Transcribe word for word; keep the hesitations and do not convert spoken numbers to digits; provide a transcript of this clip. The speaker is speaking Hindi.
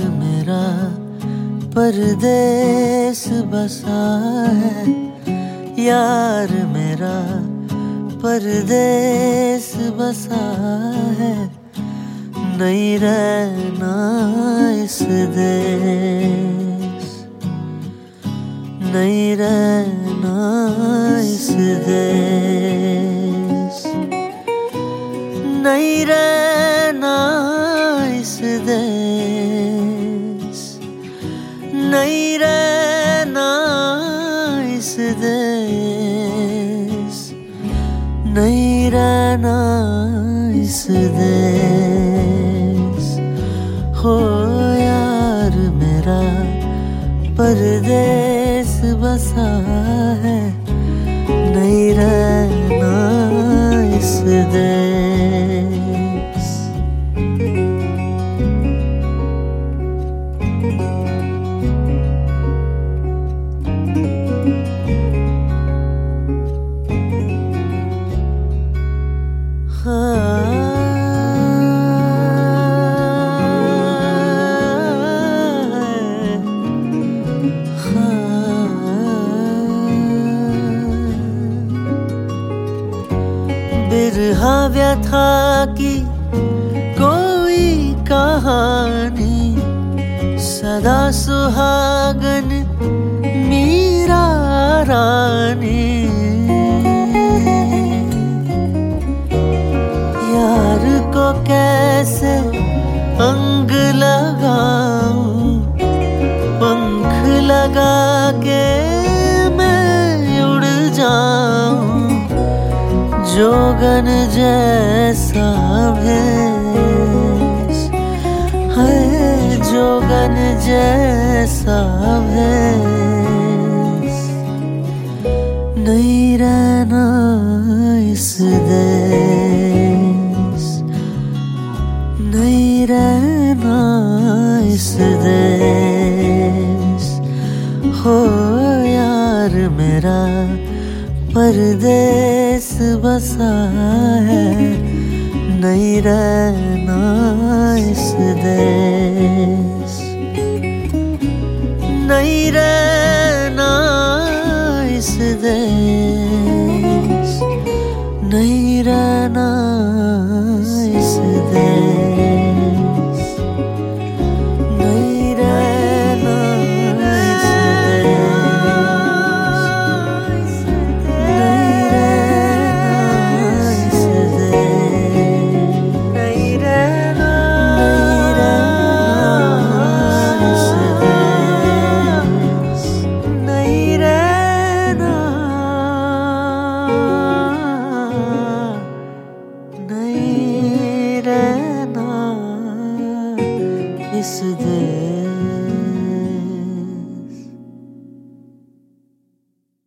मेरा परदेस बसा है, यार मेरा परदेस बसा है, नहीं रहना इस देश, नहीं रहना इस देश, नहीं रहना इस देश, नहीं रहना इस देश, नहीं रहना इस देश। हो यार मेरा परदेस बसा है, नहीं रहना इस देश। हाँ बिरहा व्यथा की कोई कहानी, सदा सुहागन मीरा रानी। यार को कैसे अंग लगाऊं, पंख लगा के मैं उड़ जाऊं, जोगन जैसा भेष है, जोगन जैसा भेष, नहीं रहना इस देश, नहीं रहना इस देश। हो यार मेरा परदेस बसा है, नहीं रहना इस देश।